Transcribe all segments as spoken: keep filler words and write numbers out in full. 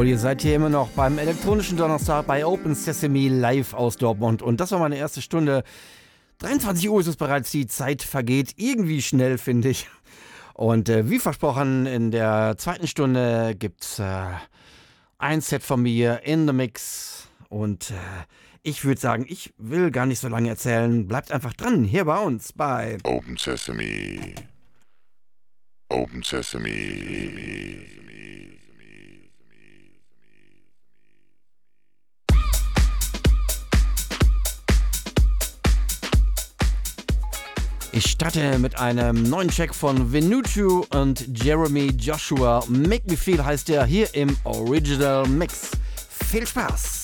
Jawohl, ihr seid hier immer noch beim elektronischen Donnerstag bei Open Sesame live aus Dortmund. Und das war meine erste Stunde. dreiundzwanzig Uhr ist es bereits, die Zeit vergeht irgendwie schnell, finde ich. Und äh, wie versprochen, in der zweiten Stunde gibt's äh, ein Set von mir in the Mix. Und äh, ich würde sagen, ich will gar nicht so lange erzählen. Bleibt einfach dran, hier bei uns bei Open Sesame. Open Sesame. Ich starte mit einem neuen Track von Venuccio und Jeremy Joshua. Make Me Feel heißt der hier im Original Mix. Viel Spaß!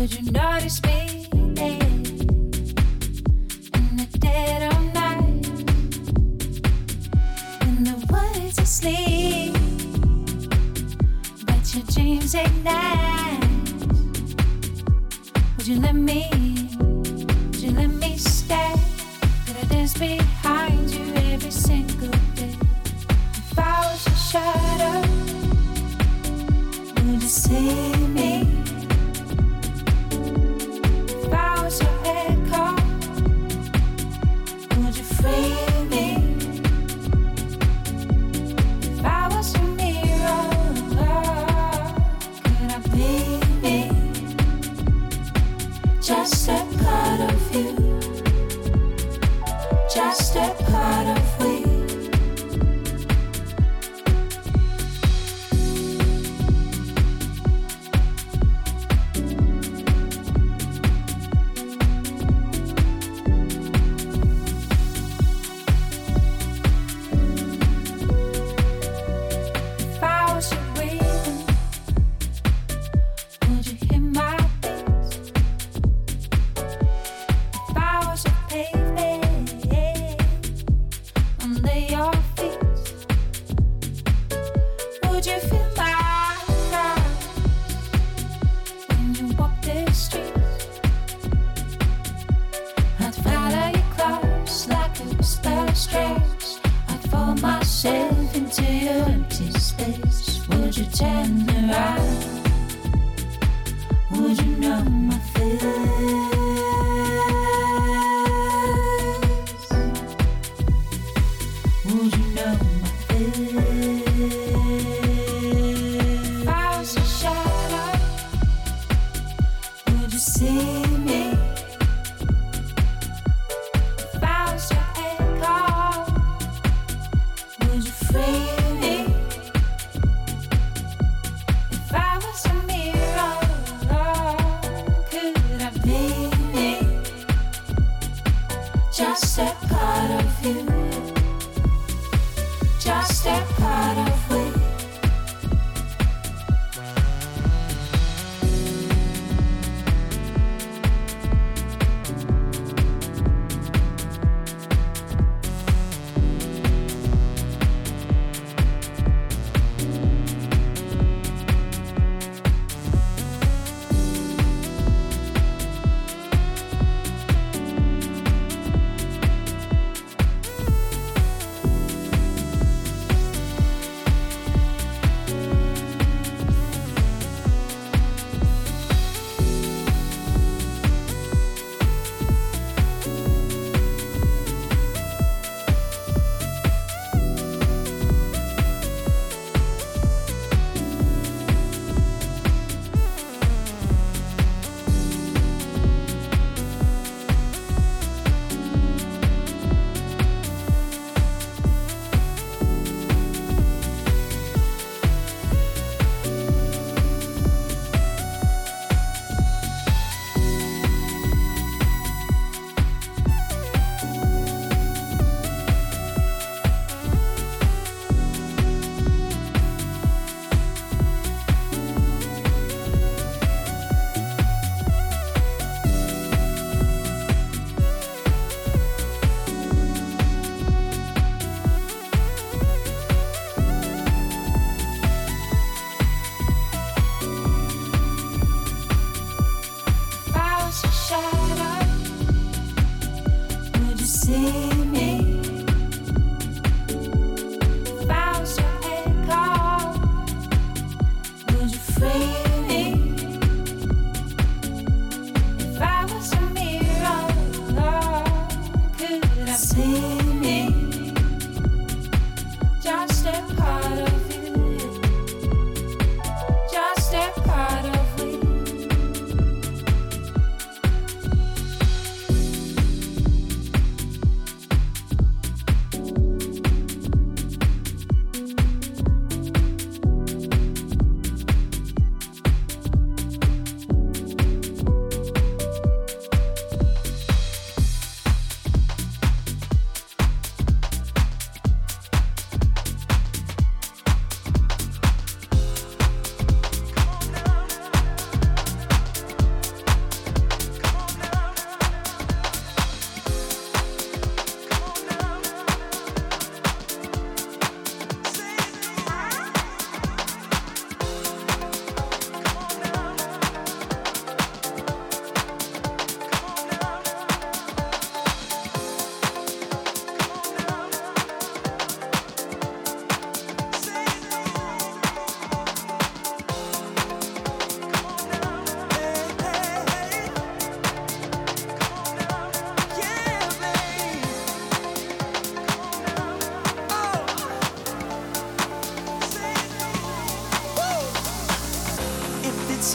Would you notice me in the dead of night when the world's asleep, but your dreams ignite? Would you let me, would you let me stay? Could I dance behind you every single day? If I was your shadow, would you see me? If I was your echo, would you free me? If I was your mirror, could I be me? Just a part of you, just a part of we. If I was your rhythm, would you hear my beats? If I was your pavement under your feet, would you feel my pride when you walk the streets? I'd follow you close like a whisper strange. I'd fall myself into your empty space. Would you turn around? Would you know my face? Would you know my face? If I was your shadow, would you see me? If I was your echo, would you free me? If I was a mirror, could I be me? Just a part of you, just a part of we.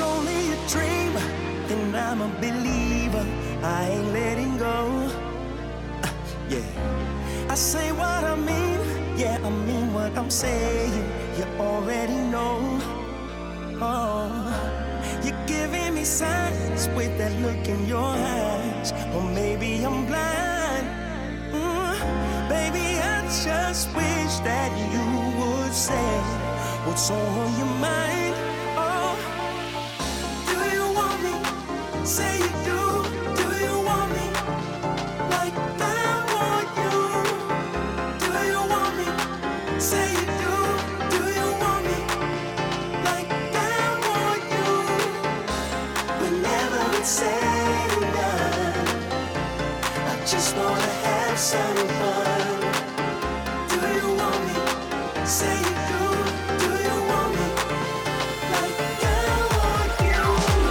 only a dream, then I'm a believer. I ain't letting go. Uh, yeah, I say what I mean. Yeah, I mean what I'm saying. You already know. Oh, you're giving me signs with that look in your eyes. Or maybe I'm blind. Mm, baby, I just wish that you would say what's on your mind. Oh, do you want me? Say you do. Do you want me like I want you? Do you want me? Say you do. Do you want me like I want you? Whenever it's said and done, I just wanna have some fun. Do you want me? Say you do. Do you want me like I want you?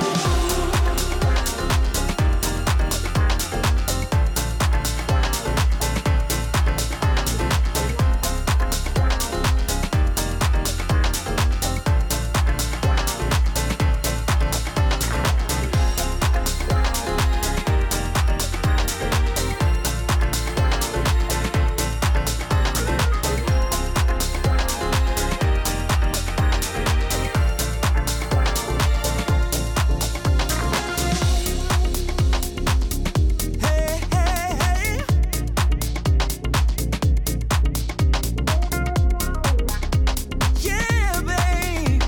Hey, hey, hey. Yeah, babe.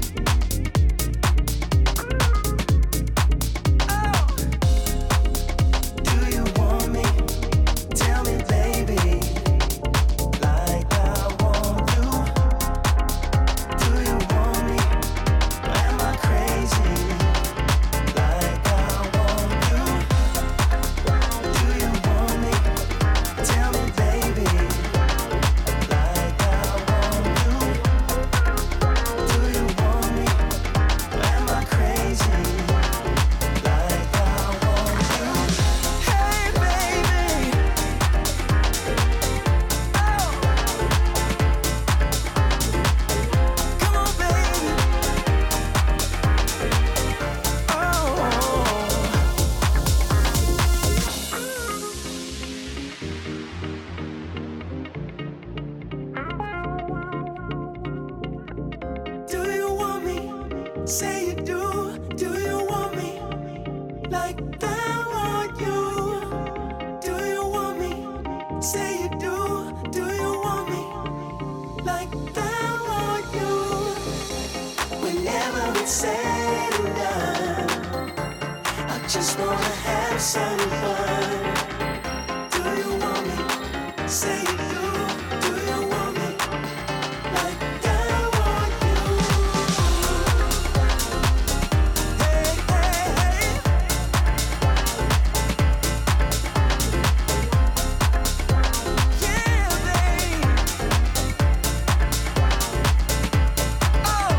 Oh. Do you want me? Tell me, baby, like I want you. Do you want me? Am I crazy? Like I want you. Do you want me? Tell me, baby, like I want you. Do you want me? Am I crazy? Like I want you. Hey, baby. Oh, come on, baby. Oh. Do you want me? Say you do. Do you want me like I want you? Do you want me? Say you do. Do you want me like I want you? Whenever it's said and done, I just wanna have some fun. Do you want me? Say you do. Do you want me like I want you? Hey, hey, hey. Yeah, babe. Oh.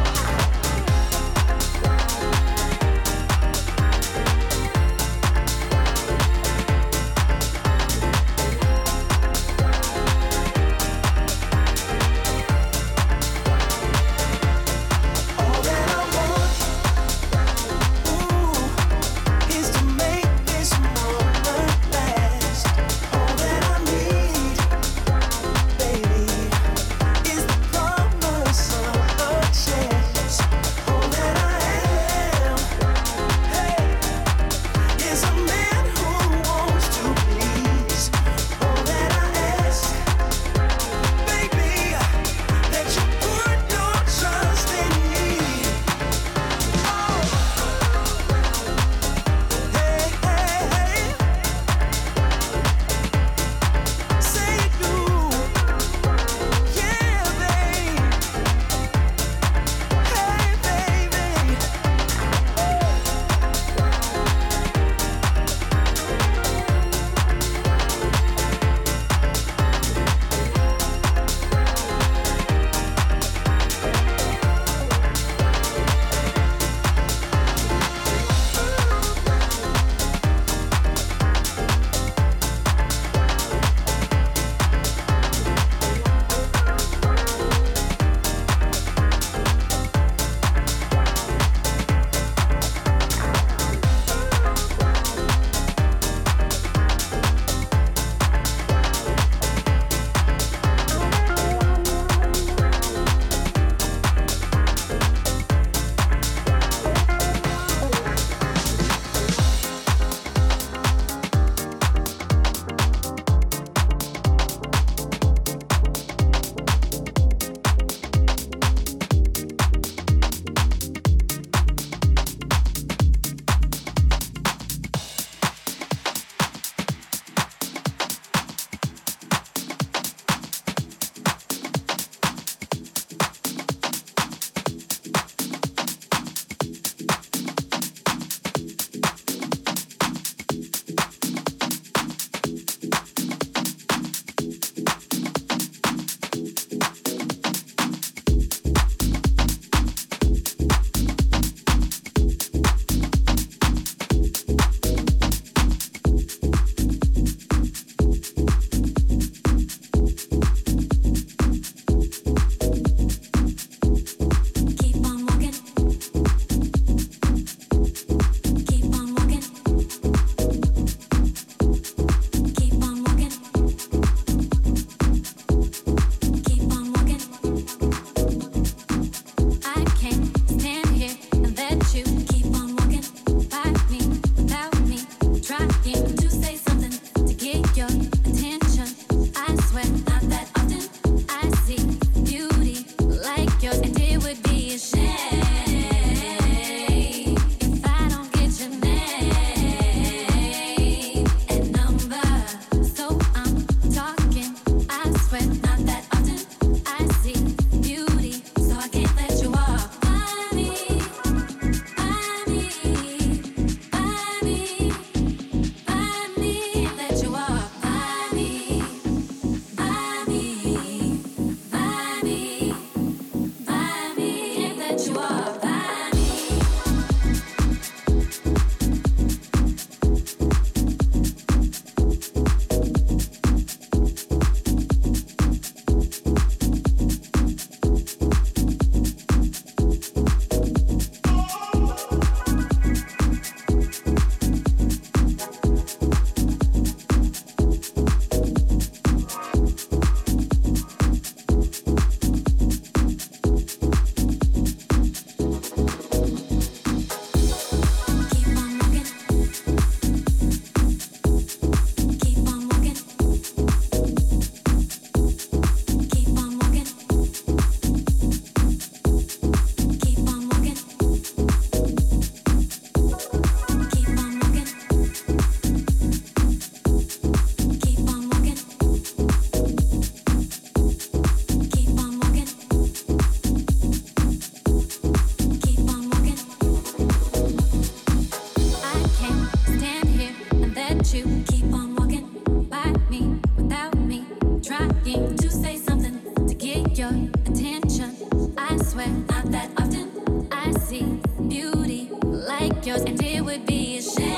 yours, and it would be a shame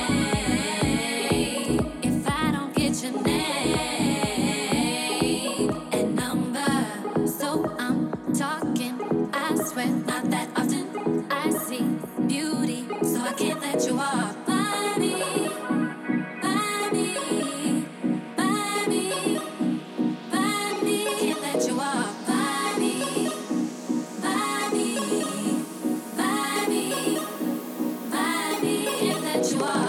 if I don't get your name and number. So I'm talking, I swear, not that often. I see beauty, so I can't let you off. Buy me, buy me, buy me, buy me, can't let you off. Buy me, buy me, buy me, buy me, can't let you off.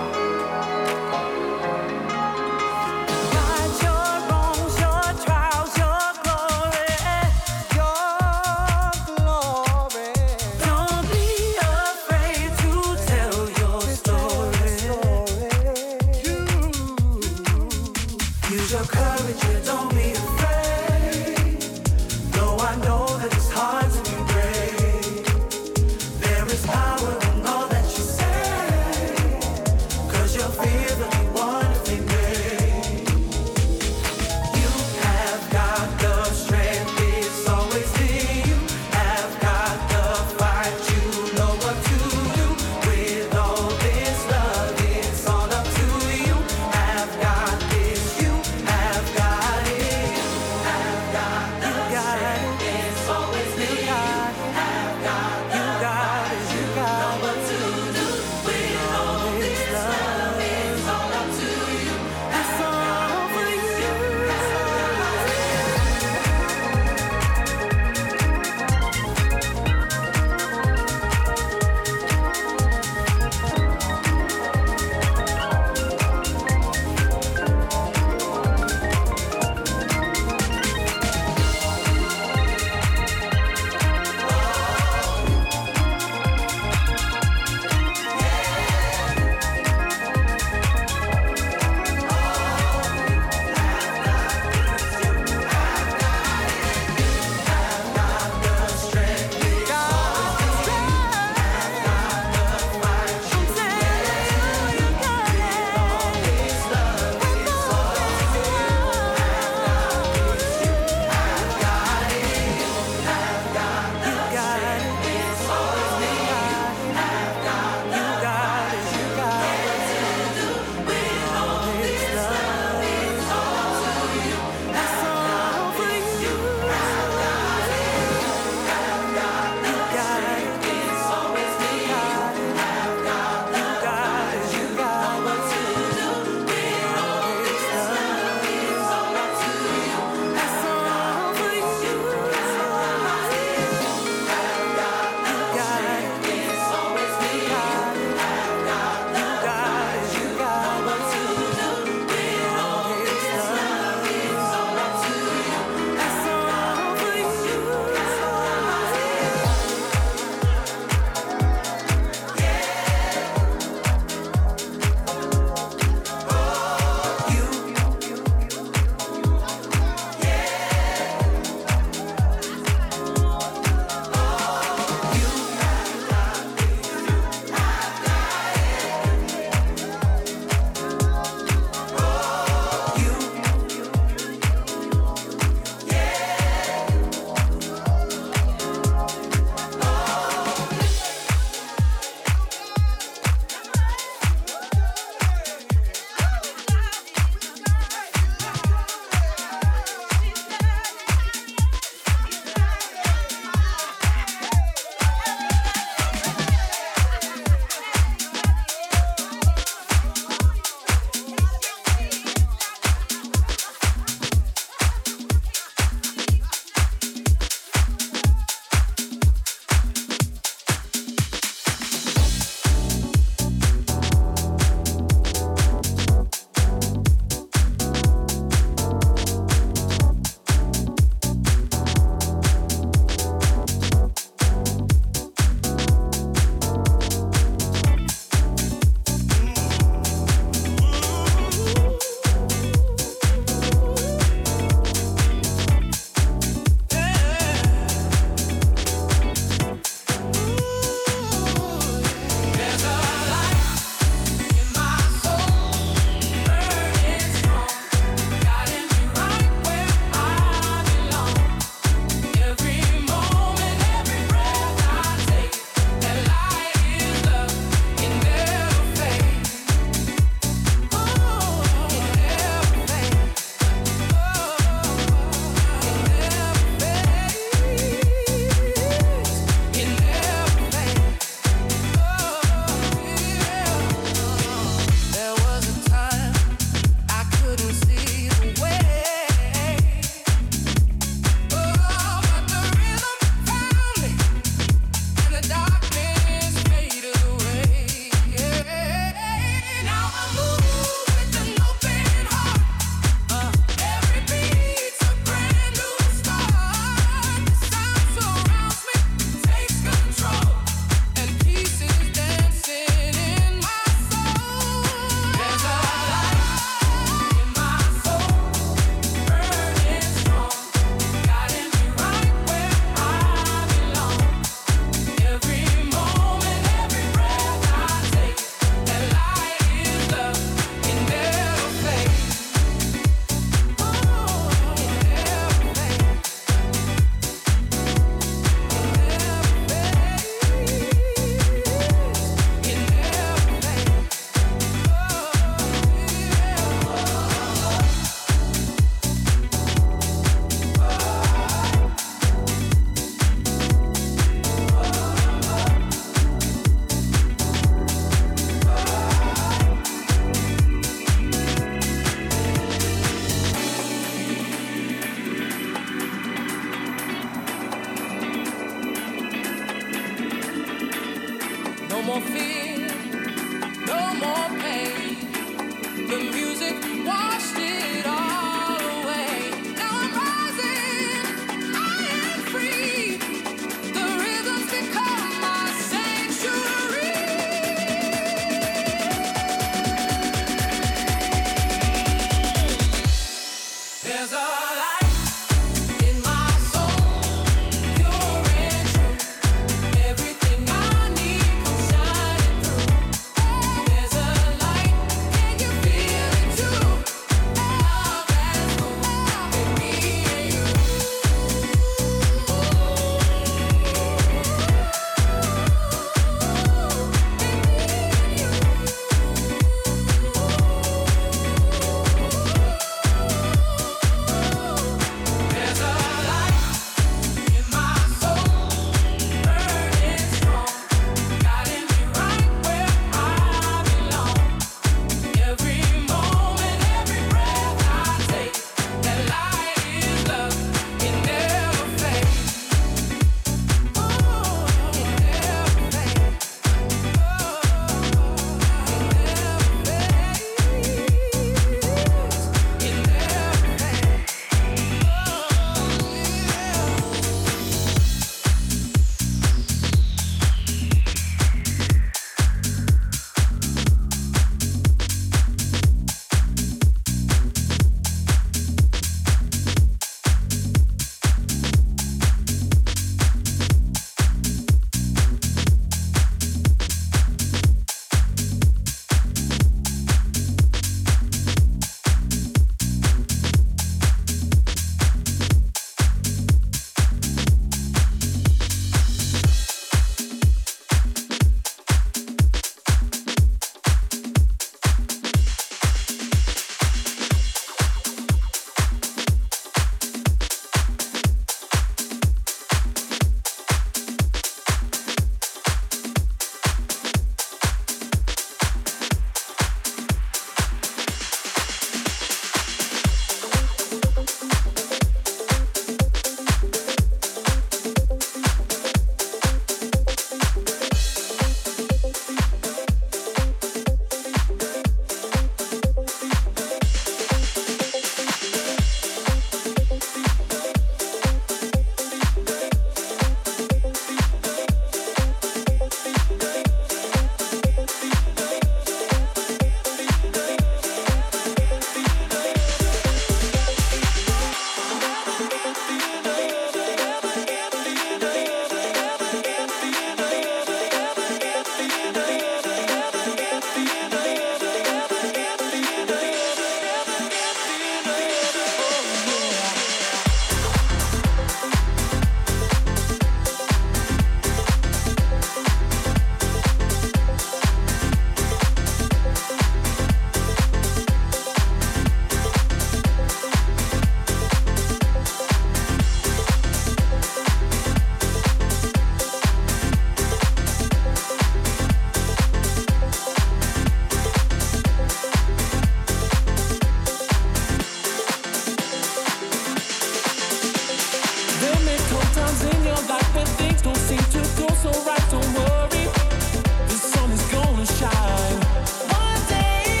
times in your life when things don't seem to go so right, don't worry, the sun is gonna shine. One day,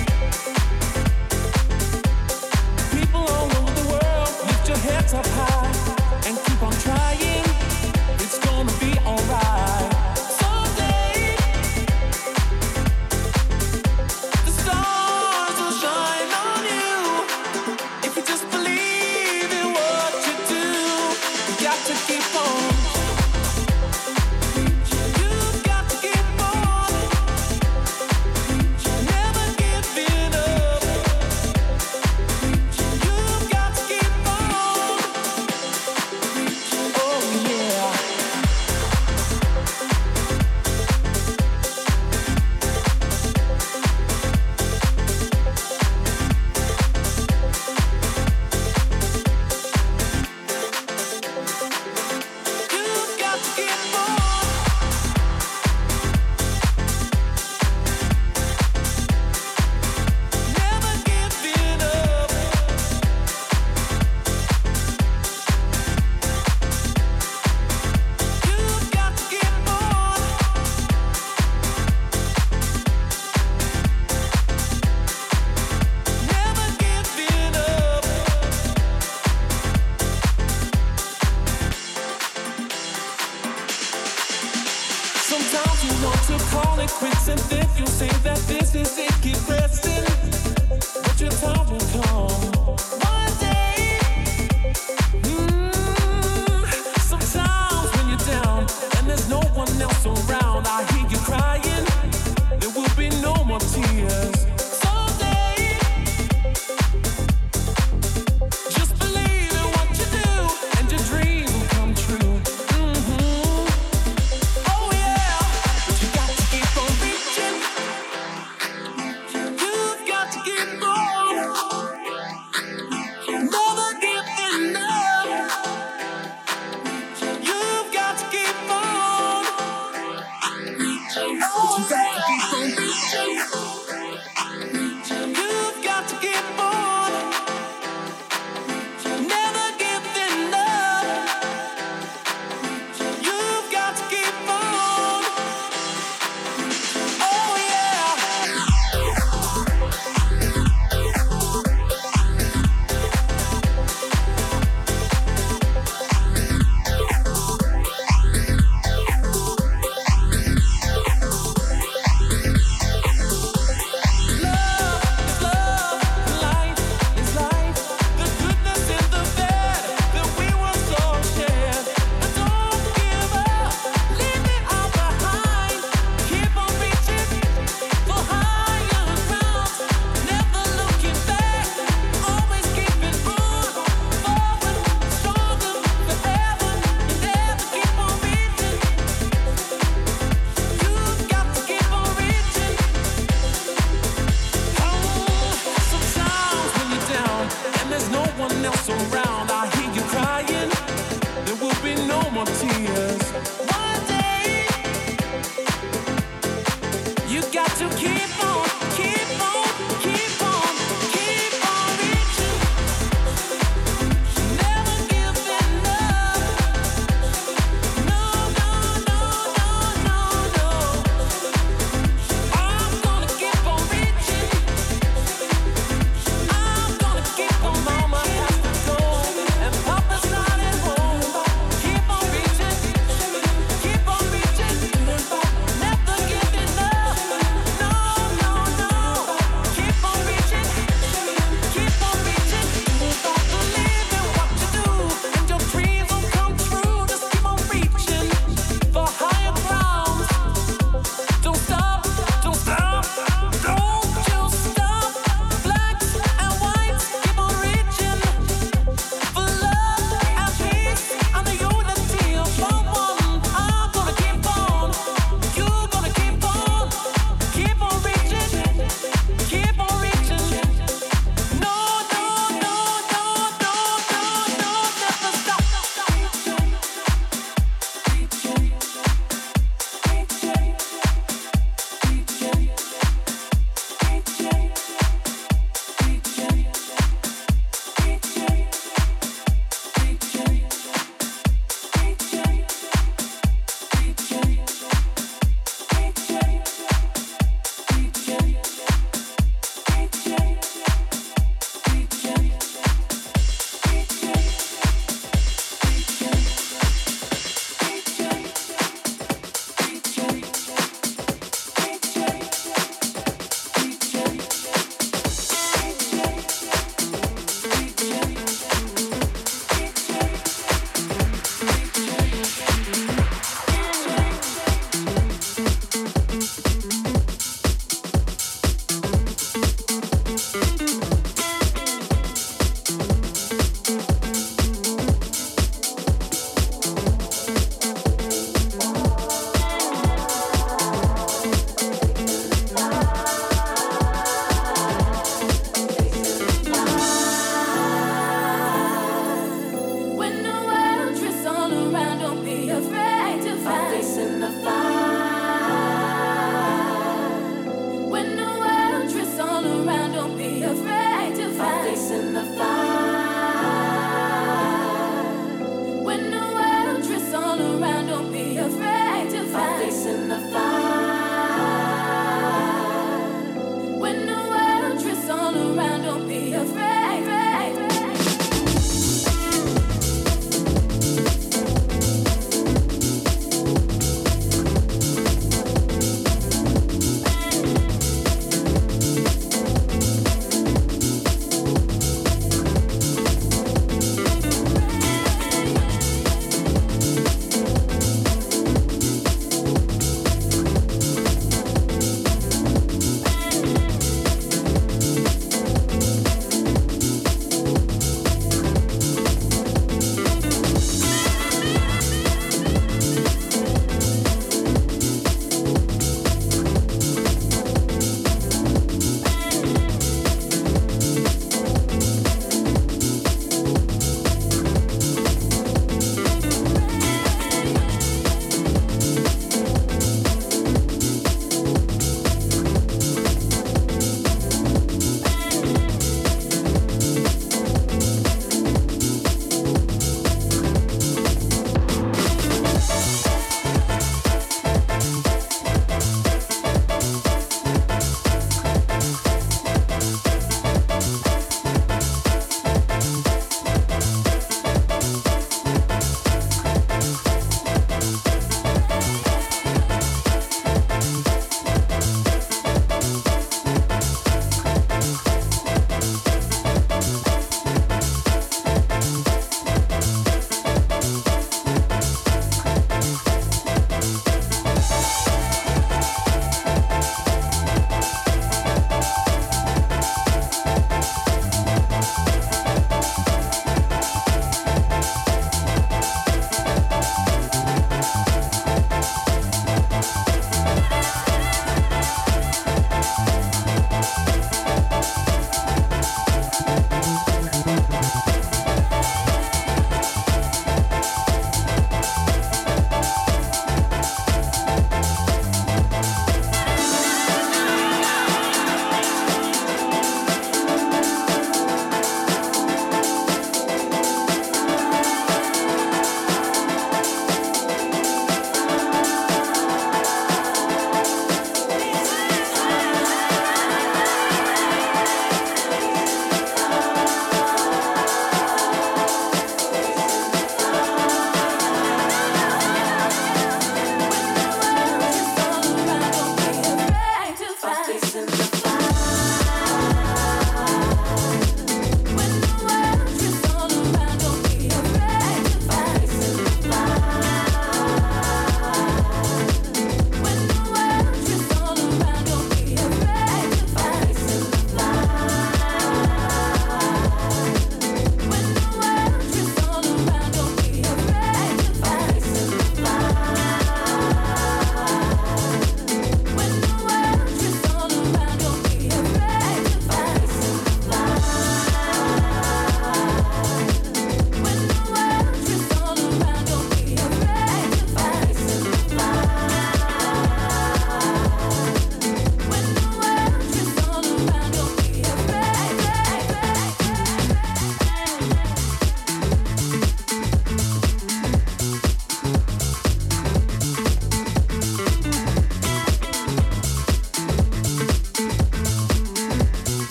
people all over the world, lift your heads up high and keep on trying. It's gonna be alright. Someday, the stars will shine on you if you just believe in what you do. You got to keep on. You've got to keep on. Never giving up. You've got to keep on. Oh yeah. You've got to keep on. Never giving up. You've got to keep on. Never giving up. Sometimes you want to call it quits and then you say that this is it, keep pressing, but your time will come one day. Mm, sometimes when you're down and there's no one else around, I hear you crying, there will be no more tears. Someday, just believe in what you do and your dreams will come true. Mhm. Oh yeah, but you got to keep on reaching. You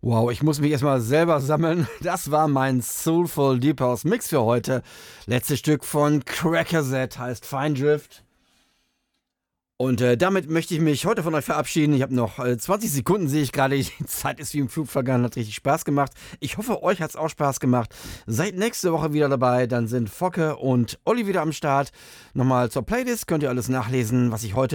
Wow, ich muss mich erstmal selber sammeln. Das war mein Soulful Deep House Mix für heute. Letztes Stück von Crackerset heißt Fine Drift. Und äh, damit möchte ich mich heute von euch verabschieden. Ich habe noch äh, zwanzig Sekunden, sehe ich gerade. Die Zeit ist wie im Flug vergangen, hat richtig Spaß gemacht. Ich hoffe, euch hat es auch Spaß gemacht. Seid nächste Woche wieder dabei. Dann sind Focke und Olli wieder am Start. Nochmal zur Playlist könnt ihr alles nachlesen, was ich heute